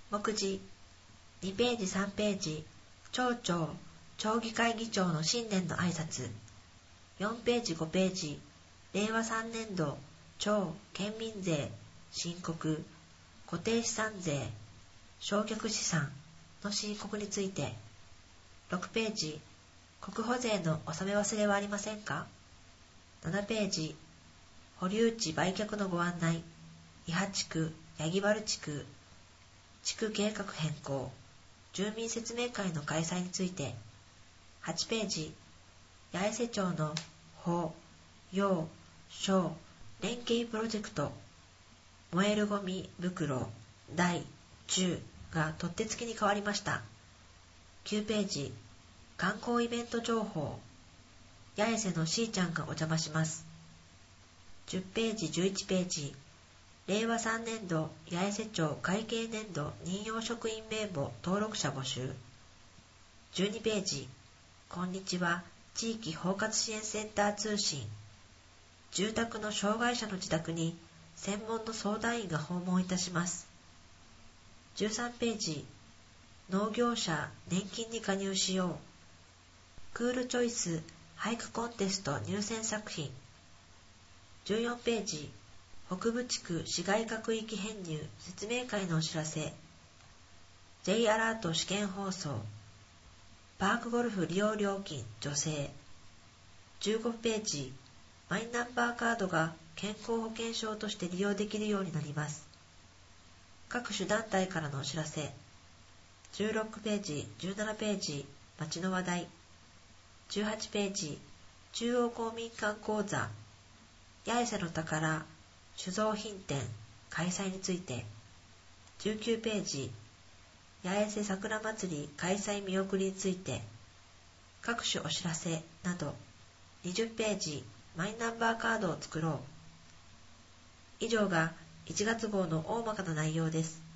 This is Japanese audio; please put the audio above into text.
目次2ページ3ページ、町長、町議会議長の新年の挨拶。4ページ5ページ、令和3年度町県民税、申告、固定資産税、償却資産の申告について。6ページ、国保税の納め忘れはありませんか。7ページ、保留地売却のご案内、伊波地区、八木原地区、地区計画変更、住民説明会の開催について。8ページ、八重瀬町の保、養、小、連携プロジェクト、燃えるゴミ袋、大、中が取って付きに変わりました。9ページ、観光イベント情報、八重瀬のしーちゃんがお邪魔します。10ページ11ページ、令和3年度八重瀬町会計年度任用職員名簿登録者募集。12ページ、こんにちは、地域包括支援センター通信。住宅の障害者の自宅に専門の相談員が訪問いたします。13ページ、農業者年金に加入しよう。クールチョイス俳句コンテスト入選作品。14ページ、北部地区市街化区域編入説明会のお知らせ。J アラート試験放送。パークゴルフ利用料金助成。15ページ、マイナンバーカードが健康保険証として利用できるようになります。各種団体からのお知らせ。16ページ、17ページ、町の話題。18ページ、中央公民館講座、八重瀬の宝、酒造品展、開催について。19ページ、八重瀬桜祭り開催見送りについて。各種お知らせなど。20ページ、マイナンバーカードを作ろう。以上が1月号の大まかな内容です。